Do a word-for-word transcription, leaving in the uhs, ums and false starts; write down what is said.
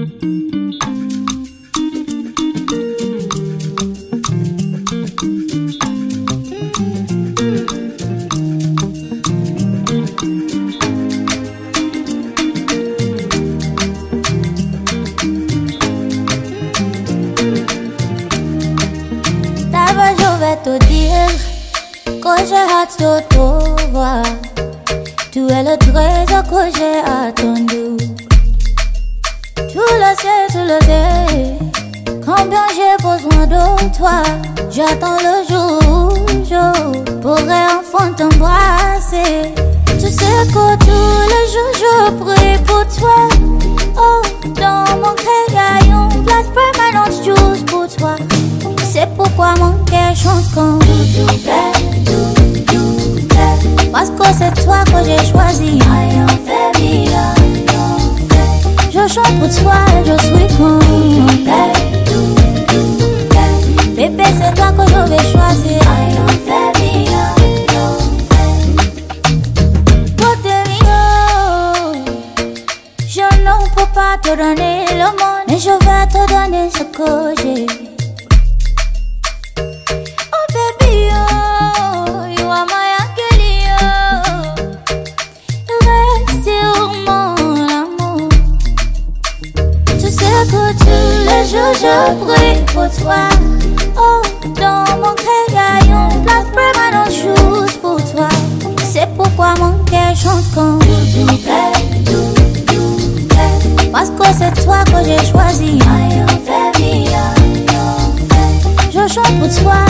J'ai hâte de te voir. Tu es le trésor que j'ai attendu. Tu le sais, tu le sais. Combien j'ai besoin de toi. J'attends le jour, jour pour enfin t'embrasser. Tu sais que tous les jours je prie pour toi. Oh, dans mon cœur y'a une place permanente juste pour toi. C'est pourquoi mon cœur chante comme parce que c'est toi que j'ai choisi. Je chante pour toi et je suis comme bébé, c'est toi que je vais choisir. Je ne peux pas te donner le monde, mais je vais te donner ce que j'ai. Je prie pour toi. Oh, dans mon cœur y'a une place permanente juste pour toi. C'est pourquoi mon cœur chante comme parce que c'est toi que j'ai choisi. Je chante pour toi.